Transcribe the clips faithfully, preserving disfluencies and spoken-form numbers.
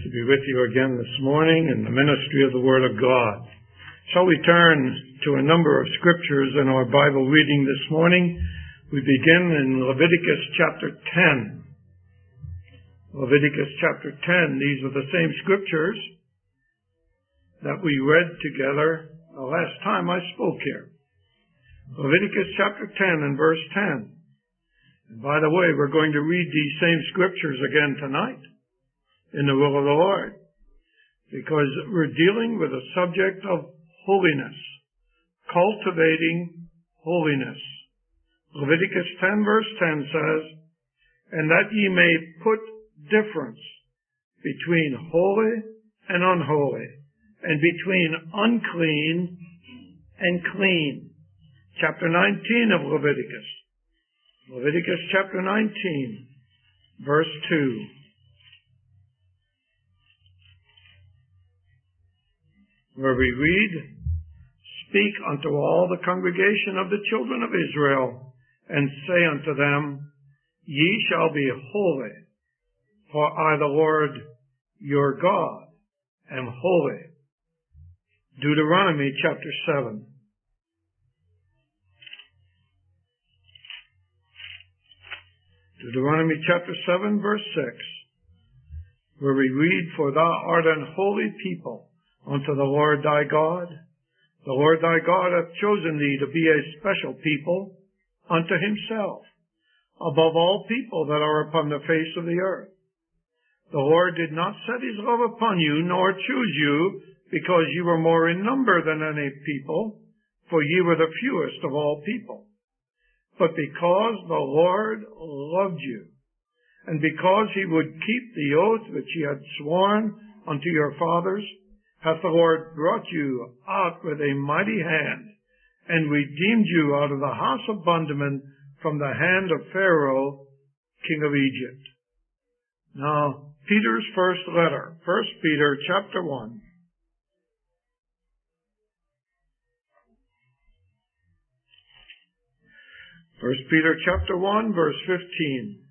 to be with you again this morning in the ministry of the Word of God. Shall we turn to a number of scriptures in our Bible reading this morning? We begin in Leviticus chapter ten. Leviticus chapter ten. These are the same scriptures that we read together the last time I spoke here. Leviticus chapter ten and verse ten. And by the way, we're going to read these same scriptures again tonight in the will of the Lord, because we're dealing with a subject of holiness, cultivating holiness. Leviticus ten verse ten says, "And that ye may put difference between holy and unholy, and between unclean and clean." Chapter nineteen of Leviticus. Leviticus chapter nineteen, verse two. Where we read, "Speak unto all the congregation of the children of Israel, and say unto them, Ye shall be holy, for I the Lord your God am holy." Deuteronomy chapter seven. Deuteronomy chapter seven, verse six, where we read, "For thou art an holy people unto the Lord thy God. The Lord thy God hath chosen thee to be a special people unto himself, above all people that are upon the face of the earth. The Lord did not set his love upon you, nor choose you, because you were more in number than any people, for ye were the fewest of all people. But because the Lord loved you, and because he would keep the oath which he had sworn unto your fathers, hath the Lord brought you out with a mighty hand, and redeemed you out of the house of bondmen from the hand of Pharaoh, king of Egypt." Now, Peter's first letter, First Peter chapter one. First Peter chapter one, verse fifteen,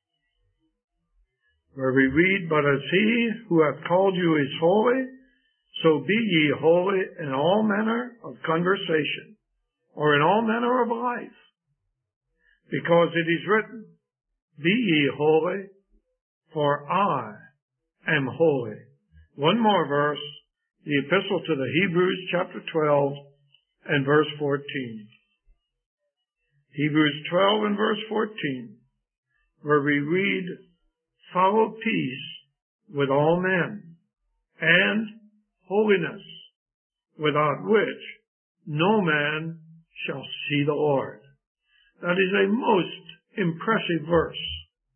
where we read, "But as he who hath called you is holy, so be ye holy in all manner of conversation, or in all manner of life. Because it is written, Be ye holy, for I am holy." One more verse, the Epistle to the Hebrews, chapter twelve, and verse fourteen. Hebrews twelve and verse fourteen, where we read, "Follow peace with all men, and holiness, without which no man shall see the Lord." That is a most impressive verse.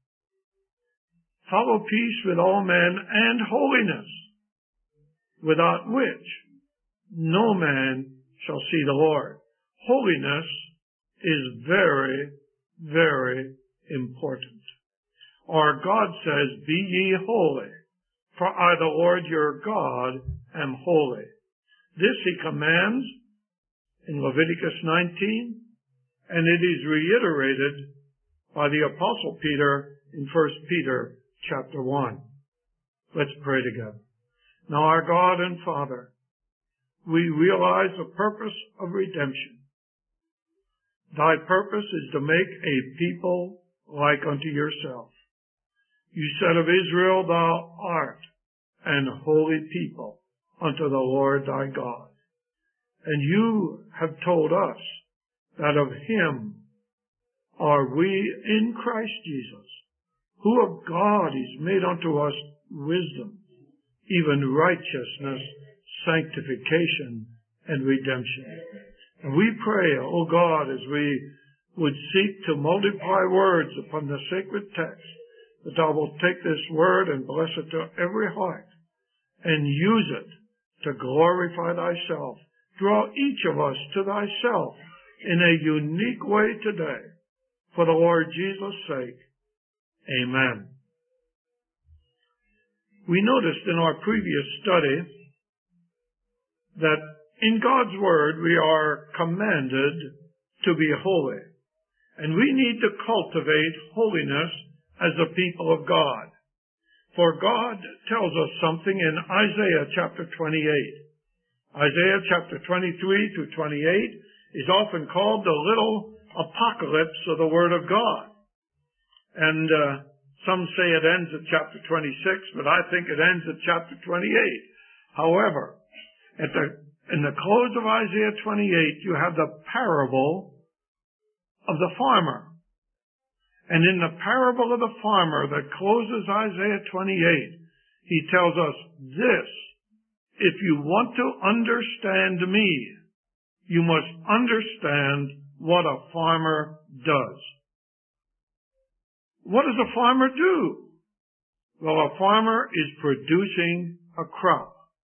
Follow peace with all men and holiness, without which no man shall see the Lord. Holiness is very, very important. Our God says, "Be ye holy, for I the Lord your God am holy." This he commands in Leviticus nineteen, and it is reiterated by the Apostle Peter in First Peter chapter one. Let's pray together. Now, our God and Father, we realize the purpose of redemption. Thy purpose is to make a people like unto yourself. You said of Israel, "Thou art an holy people unto the Lord thy God." And you have told us that of him are we in Christ Jesus, who of God is made unto us wisdom, even righteousness, sanctification, and redemption. And we pray, O God, as we would seek to multiply words upon the sacred text, that thou wilt take this word and bless it to every heart, and use it to glorify thyself. Draw each of us to thyself in a unique way today, for the Lord Jesus' sake. Amen. We noticed in our previous study that in God's Word we are commanded to be holy, and we need to cultivate holiness as a people of God. For God tells us something in Isaiah chapter twenty-eight. Isaiah chapter twenty-three to twenty-eight is often called the little apocalypse of the Word of God. And uh, some say it ends at chapter twenty-six, but I think it ends at chapter twenty-eight. However, at the, in the close of Isaiah twenty-eight, you have the parable of the farmer. And in the parable of the farmer that closes Isaiah twenty-eight, he tells us this: if you want to understand me, you must understand what a farmer does. What does a farmer do? Well, a farmer is producing a crop.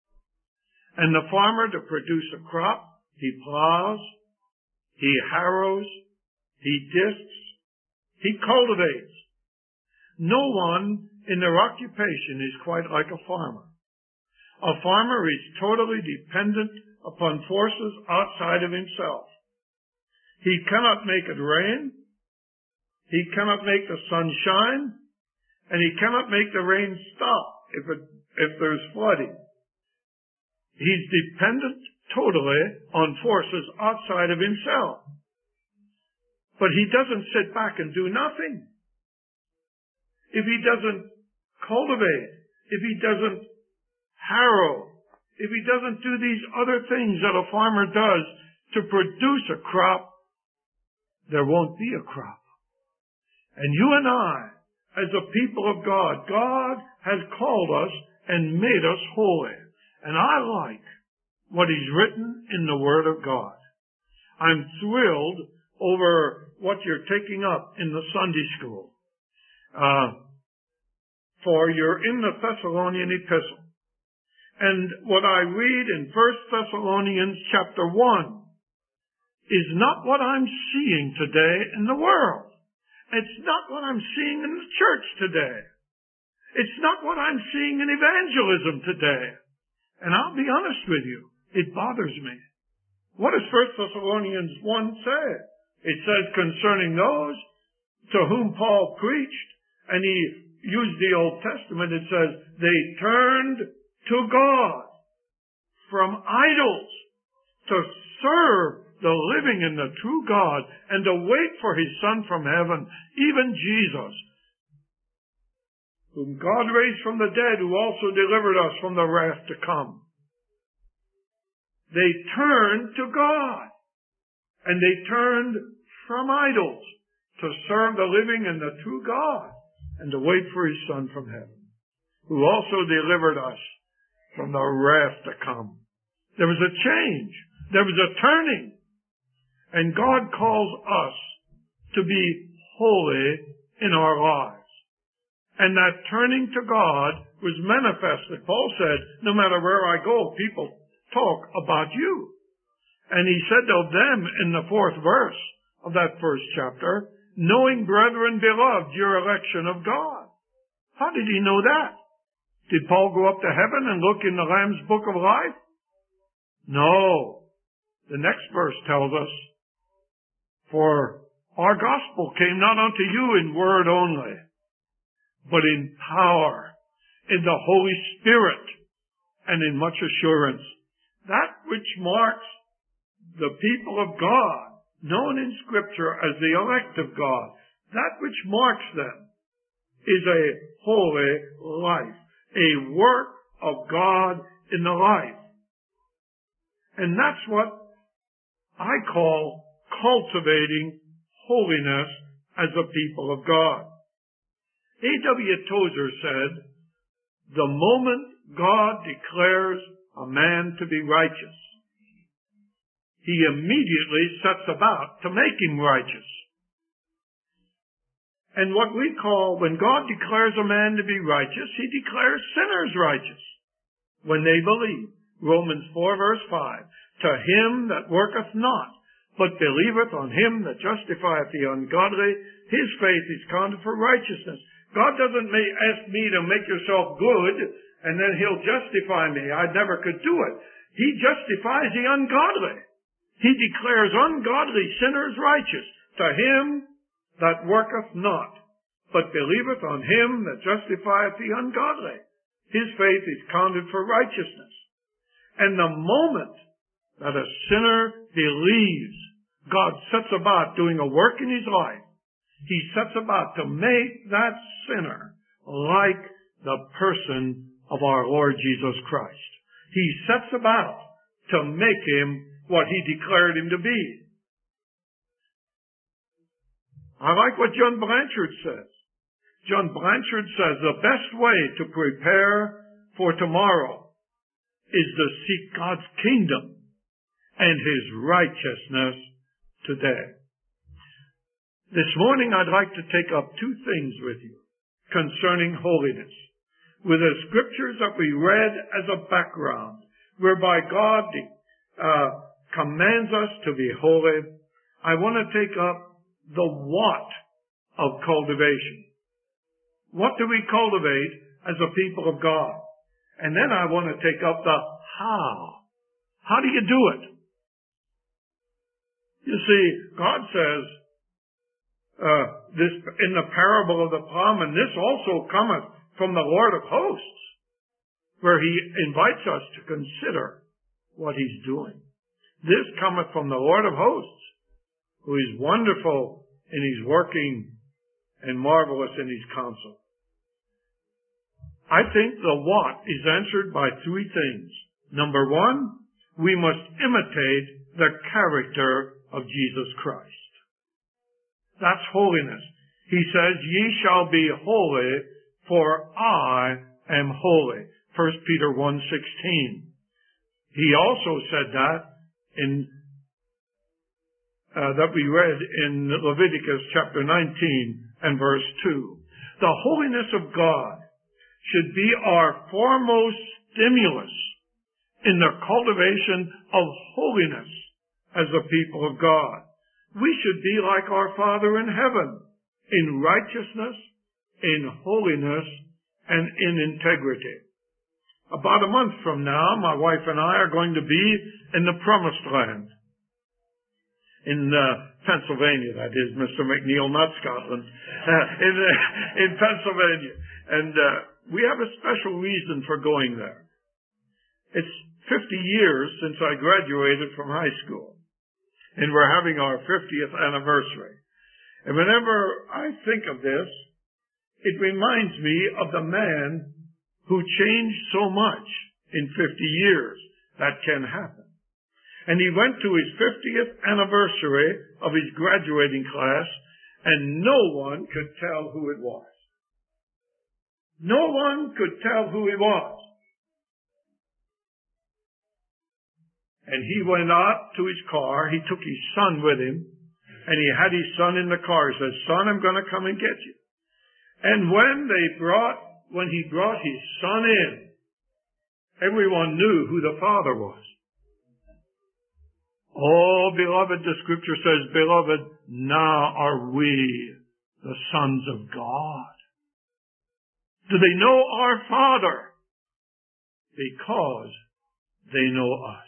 And the farmer, to produce a crop, he plows, he harrows, he discs, he cultivates. No one in their occupation is quite like a farmer. A farmer is totally dependent upon forces outside of himself. He cannot make it rain, he cannot make the sun shine, and he cannot make the rain stop if it, if there's flooding. He's dependent totally on forces outside of himself. But he doesn't sit back and do nothing. If he doesn't cultivate, if he doesn't harrow, if he doesn't do these other things that a farmer does to produce a crop, there won't be a crop. And you and I, as a people of God, God has called us and made us holy. And I like what is written in the Word of God. I'm thrilled over what you're taking up in the Sunday school. Uh, for you're in the Thessalonian epistle. And what I read in First Thessalonians chapter one is not what I'm seeing today in the world. It's not what I'm seeing in the church today. It's not what I'm seeing in evangelism today. And I'll be honest with you, it bothers me. What does First Thessalonians one say? It says concerning those to whom Paul preached, and he used the Old Testament, it says, they turned to God from idols to serve the living and the true God and to wait for his Son from heaven, even Jesus, whom God raised from the dead, who also delivered us from the wrath to come. They turned to God, and they turned from idols to serve the living and the true God and to wait for his Son from heaven, who also delivered us from the wrath to come. There was a change. There was a turning. And God calls us to be holy in our lives. And that turning to God was manifested. Paul said, no matter where I go, people talk about you. And he said to them in the fourth verse of that first chapter, knowing, brethren beloved, your election of God. How did he know that? Did Paul go up to heaven and look in the Lamb's book of life? No. The next verse tells us, for our gospel came not unto you in word only, but in power, in the Holy Spirit, and in much assurance. That which marks the people of God, known in Scripture as the elect of God, that which marks them is a holy life, a work of God in the life. And that's what I call cultivating holiness as a people of God. A W Tozer said, the moment God declares a man to be righteous, he immediately sets about to make him righteous. And what we call, when God declares a man to be righteous, he declares sinners righteous when they believe. Romans four verse five, to him that worketh not, but believeth on him that justifieth the ungodly, his faith is counted for righteousness. God doesn't may, ask me to make yourself good, and then he'll justify me. I never could do it. He justifies the ungodly. He declares ungodly sinners righteous. To him that worketh not, but believeth on him that justifieth the ungodly. His faith is counted for righteousness. And the moment that a sinner believes, God sets about doing a work in his life. He sets about to make that sinner like the person of our Lord Jesus Christ. He sets about to make him what he declared him to be. I like what John Blanchard says. John Blanchard says the best way to prepare for tomorrow is to seek God's kingdom and his righteousness today. This morning I'd like to take up two things with you concerning holiness. With the scriptures that we read as a background, whereby God uh, commands us to be holy, I want to take up the what of cultivation. What do we cultivate as a people of God? And then I want to take up the how. How do you do it? You see, God says, uh, this in the parable of the plum, and this also cometh from the Lord of hosts, where he invites us to consider what he's doing. This cometh from the Lord of hosts, who is wonderful in his working and marvelous in his counsel. I think the what is answered by three things. Number one, we must imitate the character of Jesus Christ. That's holiness. He says, ye shall be holy, for I am holy. First Peter one sixteen. He also said that in uh, that we read in Leviticus chapter nineteen and verse two. The holiness of God should be our foremost stimulus in the cultivation of holiness as the people of God. We should be like our Father in heaven, in righteousness, in holiness, and in integrity. About a month from now, my wife and I are going to be in the Promised Land. In uh, Pennsylvania, that is, Mister McNeil, not Scotland. Uh, in, uh, in Pennsylvania. And uh, we have a special reason for going there. It's fifty years since I graduated from high school. And we're having our fiftieth anniversary. And whenever I think of this, it reminds me of the man who changed so much in fifty years. That can happen. And he went to his fiftieth anniversary of his graduating class, and no one could tell who it was. No one could tell who he was. And he went out to his car. He took his son with him, and he had his son in the car. He said, son, I'm going to come and get you. And when they brought, when he brought his son in, everyone knew who the father was. Oh, beloved, the scripture says, beloved, now are we the sons of God. Do they know our Father? Because they know us.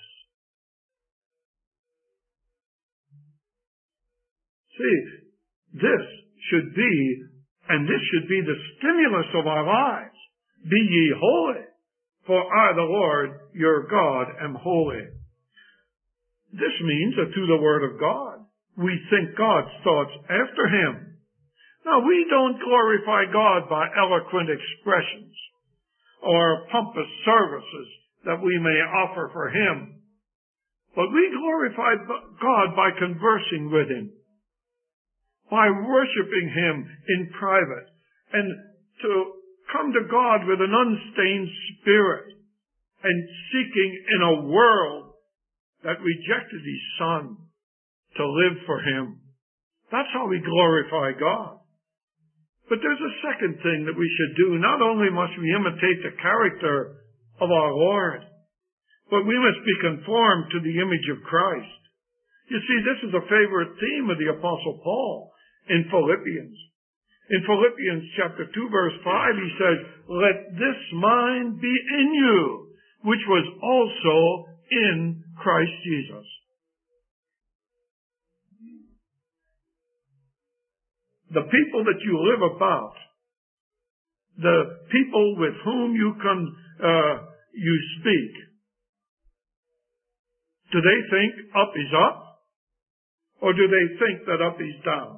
See, this should be, and this should be the stimulus of our lives. Be ye holy, for I, the Lord, your God, am holy. This means that through the Word of God, we think God's thoughts after Him. Now, we don't glorify God by eloquent expressions or pompous services that we may offer for Him, but we glorify God by conversing with Him, by worshiping Him in private, and to come to God with an unstained spirit and seeking in a world that rejected His Son to live for Him. That's how we glorify God. But there's a second thing that we should do. Not only must we imitate the character of our Lord, but we must be conformed to the image of Christ. You see, this is a favorite theme of the Apostle Paul in Philippians. In Philippians chapter two, verse five, he says, let this mind be in you, which was also in Christ Jesus. the people that you live about, the people with whom you can, uh, you speak, do they think up is up? Or do they think that up is down?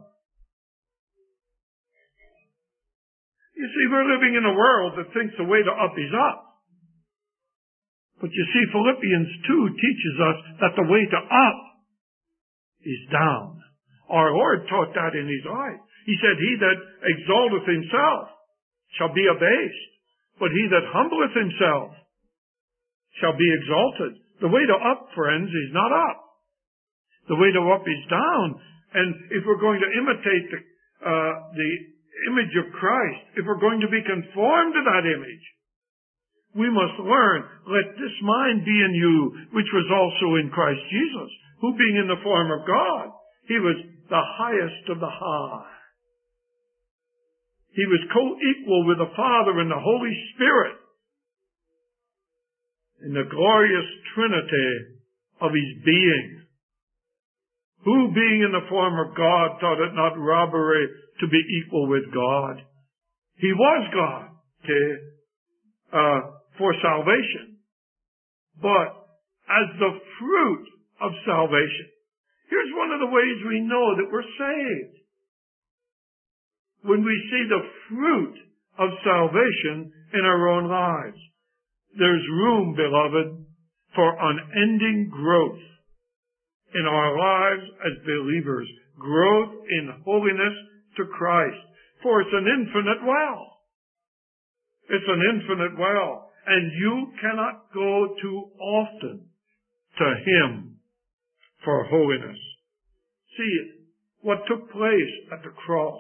You see, we're living in a world that thinks the way to up is up. But you see, Philippians two teaches us that the way to up is down. Our Lord taught that in His life. He said, he that exalteth himself shall be abased, but he that humbleth himself shall be exalted. The way to up, friends, is not up. The way to up is down. And if we're going to imitate the, uh, the image of Christ, if we're going to be conformed to that image, we must learn, let this mind be in you, which was also in Christ Jesus, who being in the form of God, He was the highest of the high. He was co-equal with the Father and the Holy Spirit in the glorious Trinity of His being. Who, being in the form of God, thought it not robbery to be equal with God. He was God, okay, uh, for salvation. But as the fruit of salvation, here's one of the ways we know that we're saved. When we see the fruit of salvation in our own lives. There's room, beloved, for unending growth in our lives as believers. Growth in holiness to Christ. For it's an infinite well. It's an infinite well. And you cannot go too often to Him for holiness. See what took place at the cross.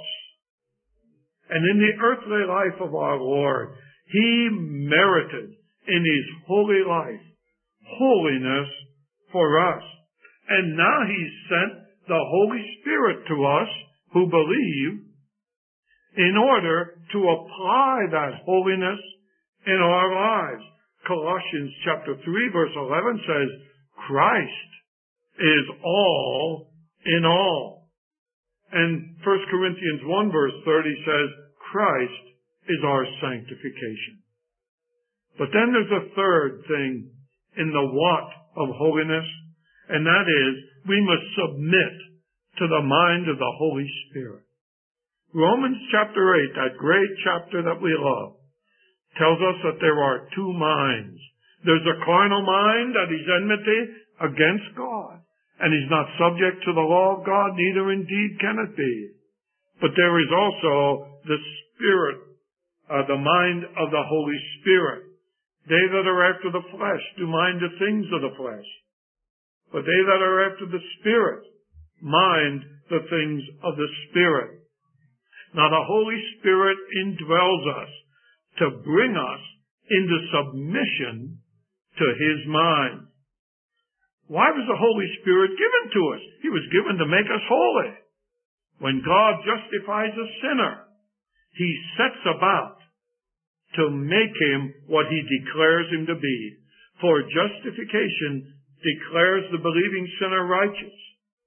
And in the earthly life of our Lord, He merited in His holy life holiness for us. And now He's sent the Holy Spirit to us who believe in order to apply that holiness in our lives. Colossians chapter three verse eleven says, Christ is all in all. And First Corinthians one verse thirty says, Christ is our sanctification. But then there's a third thing in the what of holiness, and that is we must submit to the mind of the Holy Spirit. Romans chapter eight, that great chapter that we love, tells us that there are two minds. There's a carnal mind that is enmity against God, and is not subject to the law of God, neither indeed can it be. But there is also the Spirit, uh, the mind of the Holy Spirit. They that are after the flesh do mind the things of the flesh. But they that are after the Spirit mind the things of the Spirit. Now the Holy Spirit indwells us to bring us into submission to His mind. Why was the Holy Spirit given to us? He was given to make us holy. When God justifies a sinner, He sets about to make him what He declares him to be. For justification declares the believing sinner righteous.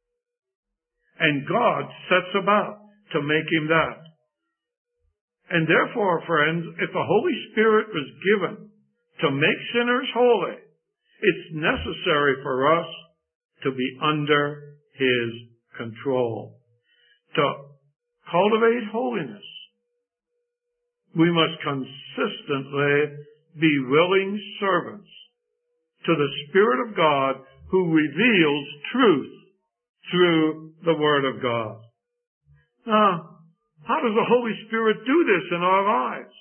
And God sets about to make him that. And therefore, friends, if the Holy Spirit was given to make sinners holy, it's necessary for us to be under His control. To cultivate holiness, we must consistently be willing servants to the Spirit of God who reveals truth through the Word of God. Now, how does the Holy Spirit do this in our lives?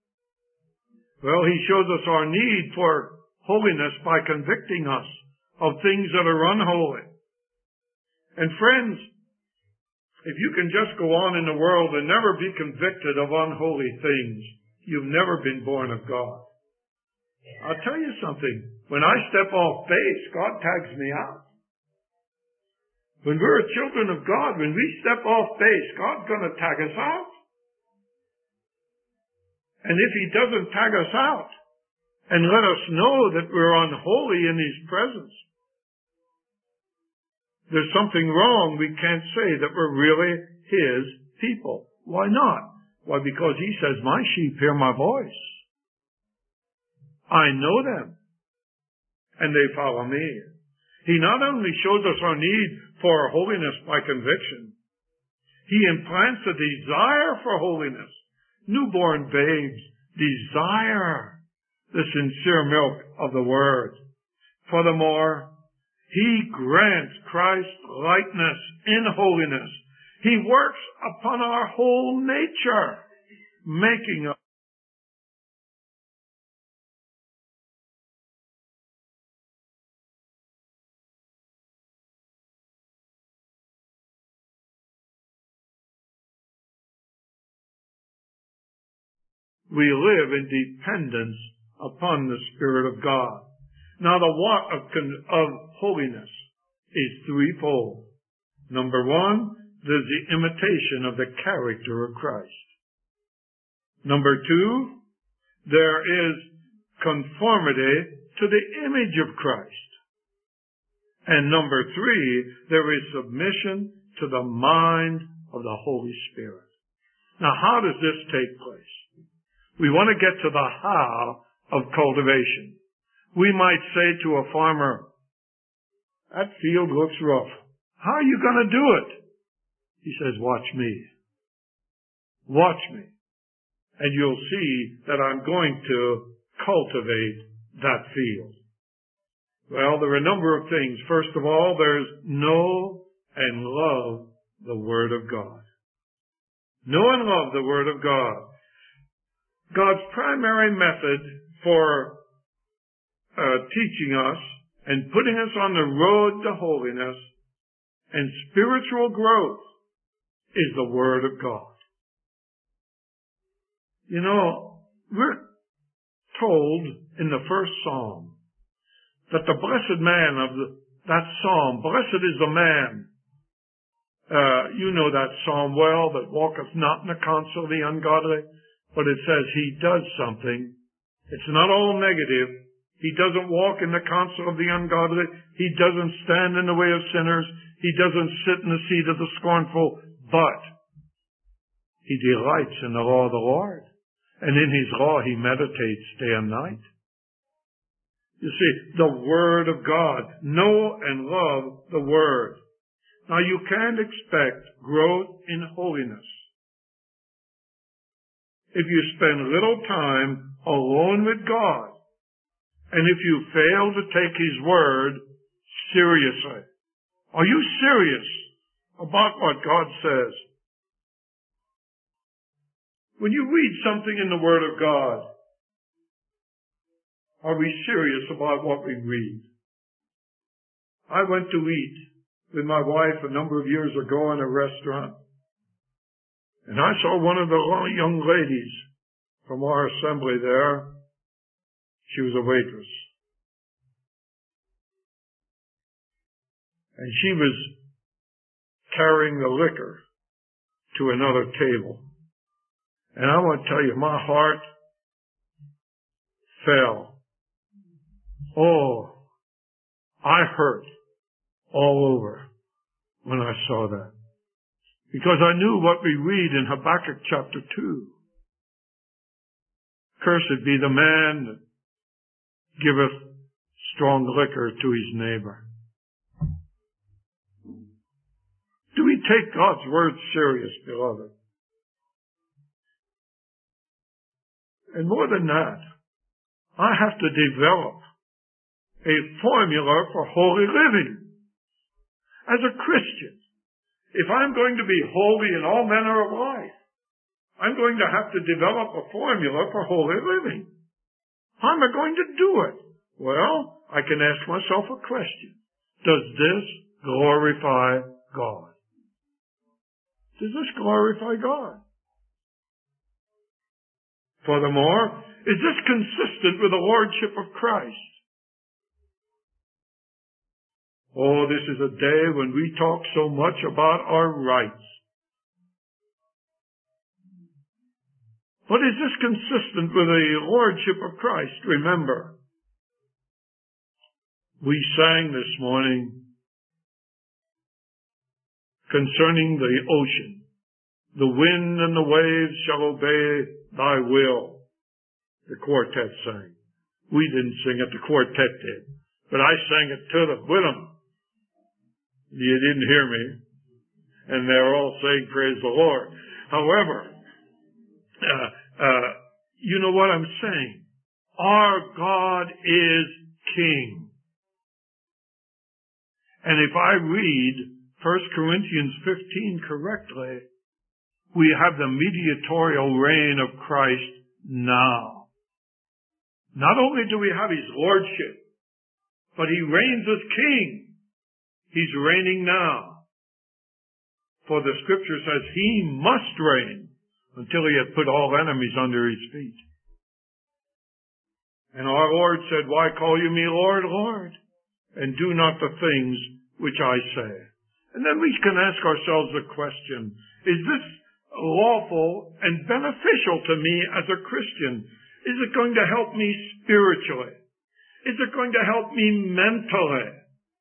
Well, He shows us our need for holiness by convicting us of things that are unholy. And friends, if you can just go on in the world and never be convicted of unholy things, you've never been born of God. I'll tell you something. When I step off base, God tags me out. When we're children of God, when we step off base, God's going to tag us out. And if He doesn't tag us out and let us know that we're unholy in His presence, there's something wrong. We can't say that we're really His people. Why not? Why, because he says, my sheep hear my voice. I know them, and they follow me. He not only shows us our need for holiness by conviction, he implants a desire for holiness. Newborn babes desire the sincere milk of the Word. Furthermore, he grants Christ's likeness in holiness. He works upon our whole nature, making us we live in dependence upon the Spirit of God. Now, the want of, of holiness is threefold. Number one, there's the imitation of the character of Christ. Number two, there is conformity to the image of Christ. And number three, there is submission to the mind of the Holy Spirit. Now, how does this take place? We want to get to the how of cultivation. We might say to a farmer, that field looks rough. How are you going to do it? He says, watch me. Watch me. And you'll see that I'm going to cultivate that field. Well, there are a number of things. First of all, there's know and love the Word of God. Know and love the Word of God. God's primary method for uh, teaching us and putting us on the road to holiness and spiritual growth is the Word of God. You know, we're told in the first Psalm that the blessed man of the, that Psalm, blessed is the man, uh, you know that Psalm well, that walketh not in the counsel of the ungodly, but it says he does something. It's not all negative. He doesn't walk in the counsel of the ungodly. He doesn't stand in the way of sinners. He doesn't sit in the seat of the scornful, but he delights in the law of the Lord. And in his law he meditates day and night. You see, the Word of God. Know and love the Word. Now you can't expect growth in holiness if you spend little time alone with God, and if you fail to take His Word seriously. Are you serious about what God says? When you read something in the Word of God, are we serious about what we read? I went to eat with my wife a number of years ago in a restaurant, and I saw one of the young ladies from our assembly there. She was a waitress. And she was carrying the liquor to another table. And I want to tell you, my heart fell. Oh, I hurt all over when I saw that. Because I knew what we read in Habakkuk chapter two. Cursed be the man that giveth strong liquor to his neighbor. Do we take God's word serious, beloved? And more than that, I have to develop a formula for holy living. As a Christian, if I'm going to be holy in all manner of life, I'm going to have to develop a formula for holy living. How am I going to do it? Well, I can ask myself a question. Does this glorify God? Does this glorify God? Furthermore, is this consistent with the Lordship of Christ? Oh, this is a day when we talk so much about our rights. But is this consistent with the Lordship of Christ? Remember, we sang this morning concerning the ocean, The wind and the waves shall obey thy will. The quartet sang. We didn't sing it, the quartet did. But I sang it to them, with them. You didn't hear me. And they're all saying, praise the Lord. However, uh, uh, you know what I'm saying? Our God is King. And if I read First Corinthians fifteen correctly, we have the mediatorial reign of Christ now. Not only do we have his lordship, but he reigns as king. He's reigning now. For the scripture says he must reign until he hath put all enemies under his feet. And our Lord said, why call you me Lord, Lord, and do not the things which I say? And then we can ask ourselves the question, is this lawful and beneficial to me as a Christian? Is it going to help me spiritually? Is it going to help me mentally?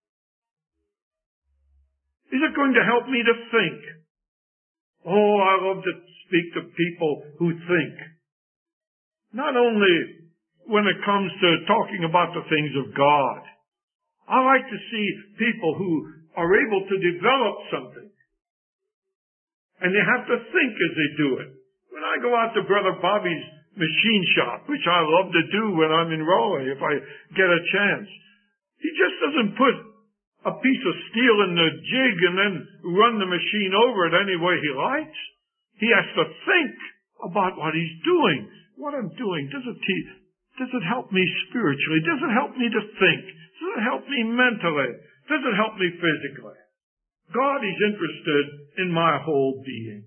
Is it going to help me to think? Oh, I love to speak to people who think. Not only when it comes to talking about the things of God. I like to see people who are able to develop something. And they have to think as they do it. When I go out to Brother Bobby's machine shop, which I love to do when I'm in Raleigh, if I get a chance, he just doesn't put a piece of steel in the jig and then run the machine over it any way he likes. He has to think about what he's doing. What I'm doing, does it, te- does it help me spiritually? Does it help me to think? Does it help me mentally? Does it help me physically? God is interested in my whole being.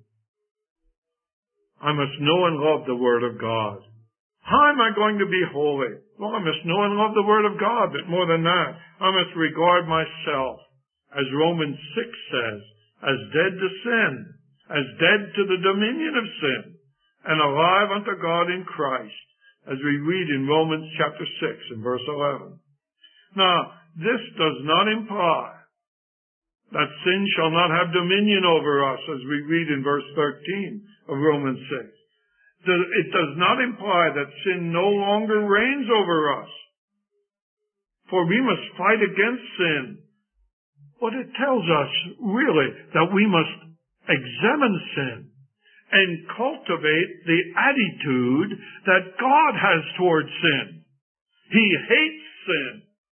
I must know and love the Word of God. How am I going to be holy? Well, I must know and love the Word of God, but more than that, I must regard myself, as Romans six says, as dead to sin, as dead to the dominion of sin, and alive unto God in Christ, as we read in Romans chapter six and verse eleven. Now, this does not imply that sin shall not have dominion over us, as we read in verse thirteen of Romans six. It does not imply that sin no longer reigns over us. For we must fight against sin. But it tells us, really, that we must examine sin and cultivate the attitude that God has towards sin. He hates sin.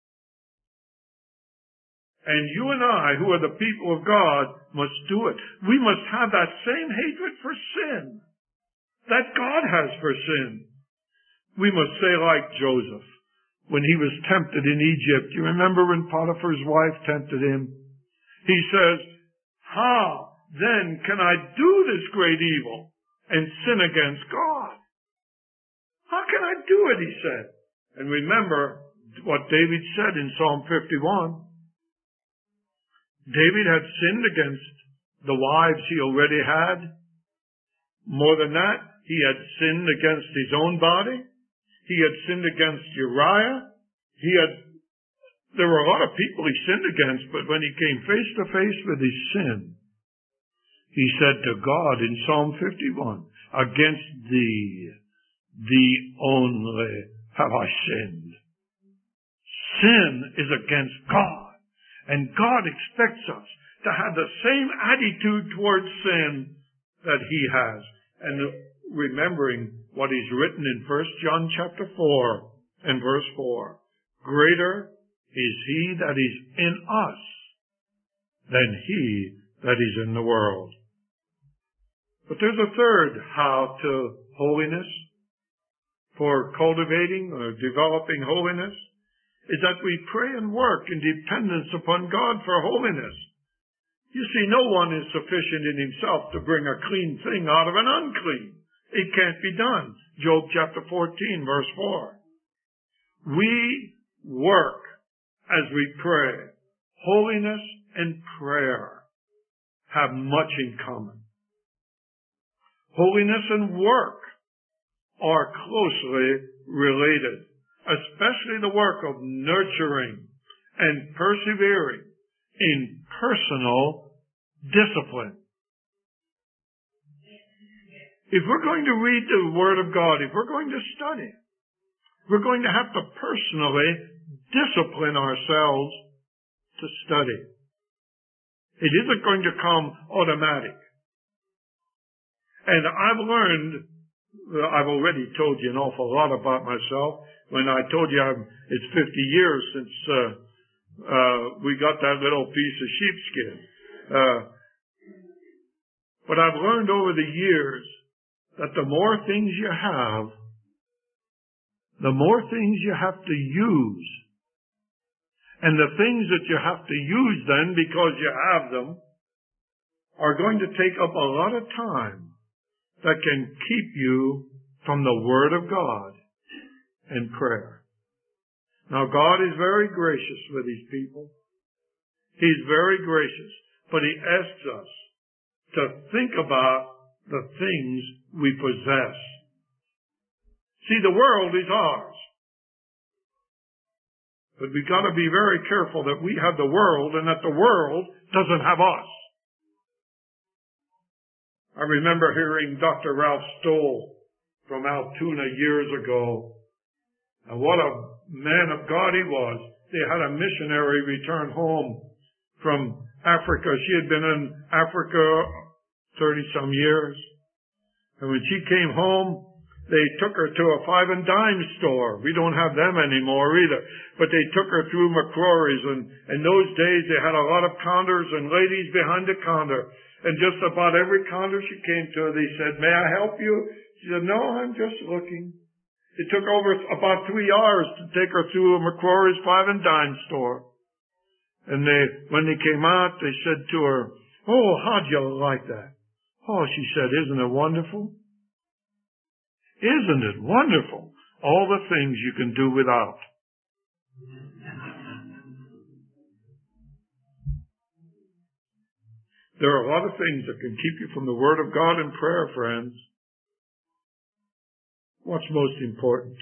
And you and I, who are the people of God, must do it. We must have that same hatred for sin that God has for sin. We must say like Joseph, when he was tempted in Egypt. You remember when Potiphar's wife tempted him? He says, how then can I do this great evil and sin against God? How can I do it, he said. And remember what David said in Psalm fifty-one. David had sinned against the wives he already had. More than that, he had sinned against his own body. He had sinned against Uriah. He had, there were a lot of people he sinned against, but when he came face to face with his sin, he said to God in Psalm fifty-one, against thee, thee only have I sinned. Sin is against God. And God expects us to have the same attitude towards sin that he has. And remembering what is written in First John chapter four and verse four. Greater is he that is in us than he that is in the world. But there's a third how to holiness, for cultivating or developing holiness, is that we pray and work in dependence upon God for holiness. You see, no one is sufficient in himself to bring a clean thing out of an unclean. It can't be done. Job chapter fourteen, verse four. We work as we pray. Holiness and prayer have much in common. Holiness and work are closely related, especially the work of nurturing and persevering in personal discipline. If we're going to read the Word of God, if we're going to study, we're going to have to personally discipline ourselves to study. It isn't going to come automatic. And I've learned, I've already told you an awful lot about myself when I told you I'm, it's fifty years since uh, uh, we got that little piece of sheepskin. Uh, but I've learned over the years that the more things you have, the more things you have to use. And the things that you have to use then, because you have them, are going to take up a lot of time that can keep you from the Word of God and prayer. Now, God is very gracious with His people. He's very gracious, but He asks us to think about the things we possess. See, the world is ours. But we've got to be very careful that we have the world and that the world doesn't have us. I remember hearing Doctor Ralph Stoll from Altoona years ago. And what a man of God he was. They had a missionary return home from Africa. She had been in Africa thirty-some years. And when she came home, they took her to a five and dime store. We don't have them anymore either. But they took her through McCrory's, and in those days they had a lot of counters and ladies behind the counter. And just about every counter she came to, they said, "May I help you?" She said, "No, I'm just looking." It took over about three hours to take her through a McCrory's five and dime store. And they, when they came out, they said to her, "Oh, how'd you like that?" "Oh," she said, "isn't it wonderful? Isn't it wonderful? All the things you can do without." There are a lot of things that can keep you from the Word of God and prayer, friends. What's most important?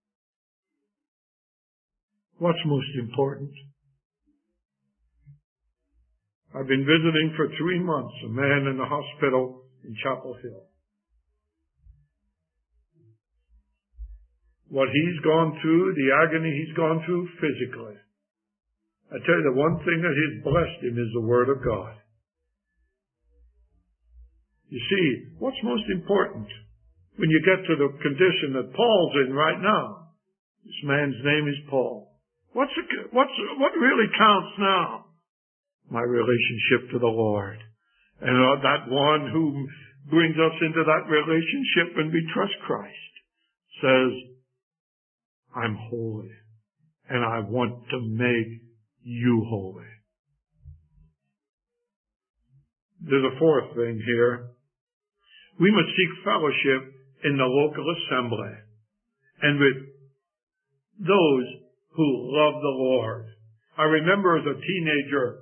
What's most important? I've been visiting for three months a man in the hospital in Chapel Hill. What he's gone through, the agony he's gone through physically. I tell you, the one thing that has blessed him is the Word of God. You see, what's most important when you get to the condition that Paul's in right now? This man's name is Paul. What's, it, what's what really counts now? My relationship to the Lord. And uh, that one who brings us into that relationship when we trust Christ says, "I'm holy, and I want to make you holy." There's a fourth thing here. We must seek fellowship in the local assembly and with those who love the Lord. I remember as a teenager,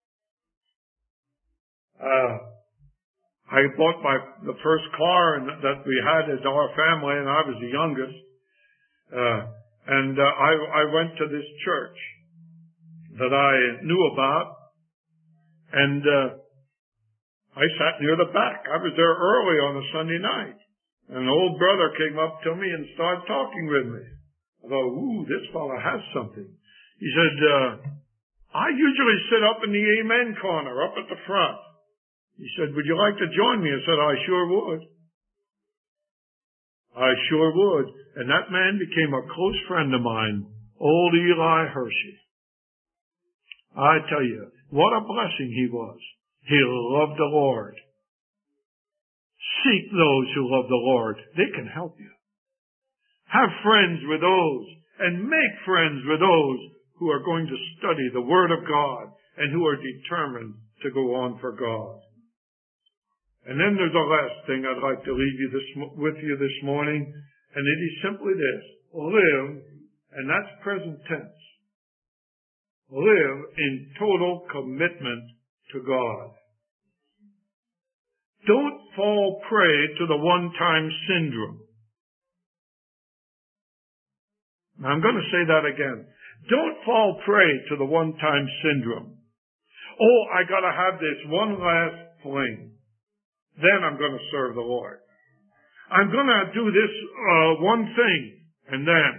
uh, I bought my the first car that we had as our family, and I was the youngest. Uh, and uh, I, I went to this church that I knew about, and uh, I sat near the back. I was there early on a Sunday night. And an old brother came up to me and started talking with me. I thought, ooh, this fellow has something. He said, uh, "I usually sit up in the amen corner, up at the front." He said, "Would you like to join me?" I said, "I sure would." I sure would. And that man became a close friend of mine, old Eli Hershey. I tell you, what a blessing he was. He loved the Lord. Seek those who love the Lord. They can help you. Have friends with those, and make friends with those who are going to study the Word of God and who are determined to go on for God. And then there's a last thing I'd like to leave you this, with you this morning, and it is simply this. Live, and that's present tense. Live in total commitment to God. Don't fall prey to the one-time syndrome. Now, I'm going to say that again. Don't fall prey to the one-time syndrome. Oh, I got to have this one last fling. Then I'm going to serve the Lord. I'm going to do this uh, one thing, and then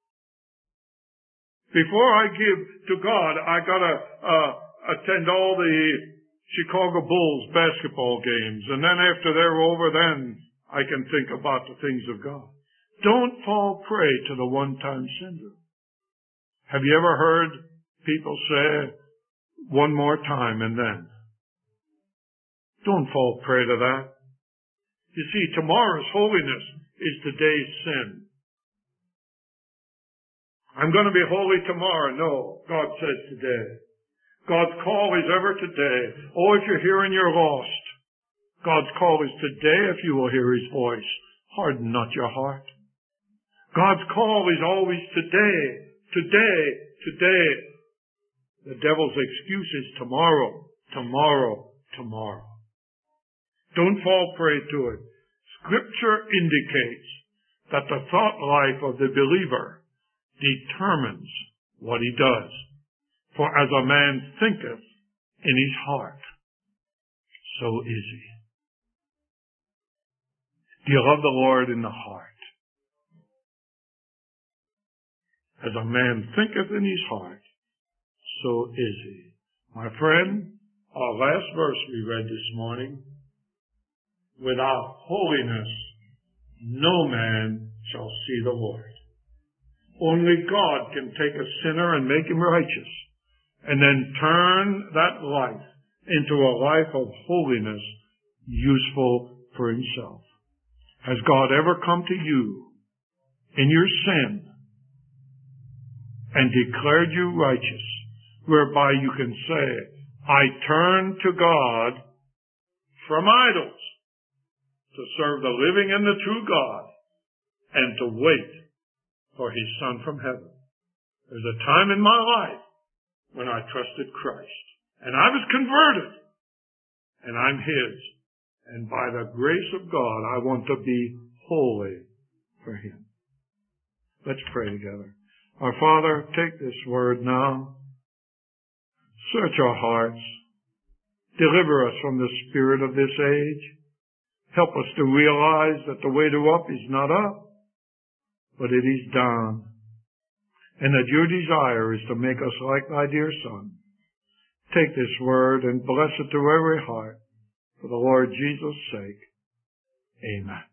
before I give to God, I got to uh, attend all the Chicago Bulls basketball games, and then after they're over, then I can think about the things of God. Don't fall prey to the one-time syndrome. Have you ever heard people say, one more time and then? Don't fall prey to that. You see, tomorrow's holiness is today's sin. I'm going to be holy tomorrow. No, God says today. God's call is ever today. Oh, if you're here and you're lost, God's call is today if you will hear His voice. Harden not your heart. God's call is always today, today, today. The devil's excuse is tomorrow, tomorrow, tomorrow. Don't fall prey to it. Scripture indicates that the thought life of the believer determines what he does. For as a man thinketh in his heart, so is he. Do you love the Lord in the heart? As a man thinketh in his heart, so is he. My friend, our last verse we read this morning, without holiness, no man shall see the Lord. Only God can take a sinner and make him righteous, and then turn that life into a life of holiness useful for himself. Has God ever come to you in your sin and declared you righteous, whereby you can say, I turn to God from idols to serve the living and the true God and to wait for His Son from heaven? There's a time in my life when I trusted Christ, and I was converted, and I'm His. And by the grace of God, I want to be holy for Him. Let's pray together. Our Father, take this word now. Search our hearts. Deliver us from the spirit of this age. Help us to realize that the way to up is not up, but it is down. And that your desire is to make us like thy dear Son. Take this word and bless it to every heart. For the Lord Jesus' sake. Amen.